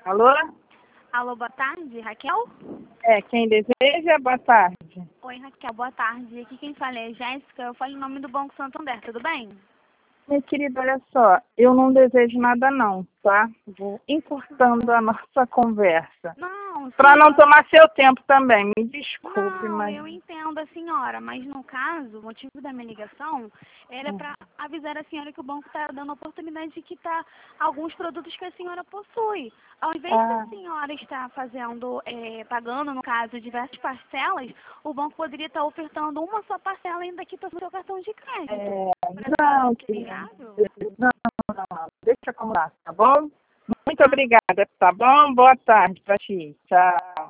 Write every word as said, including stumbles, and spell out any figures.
Alô? Alô, boa tarde, Raquel? É, quem deseja, boa tarde. Oi, Raquel, boa tarde. Aqui quem fala é Jéssica, eu falo em nome do Banco Santander, tudo bem? Minha querida, olha só, eu não desejo nada não, tá? Vou encurtando a nossa conversa. Não, Para não senhora. tomar seu tempo também, me desculpe, Não, mas... eu entendo a senhora, mas no caso, o motivo da minha ligação era para avisar a senhora que o banco está dando a oportunidade de quitar alguns produtos que a senhora possui. Ao invés Ah. da senhora estar fazendo, é, pagando, no caso, diversas parcelas, o banco poderia estar ofertando uma só parcela ainda quita o seu cartão de crédito. É, Pra não, ser querida, viável? não, não, não, deixa acumular, tá bom? Muito obrigada, tá bom? Boa tarde para ti, tchau.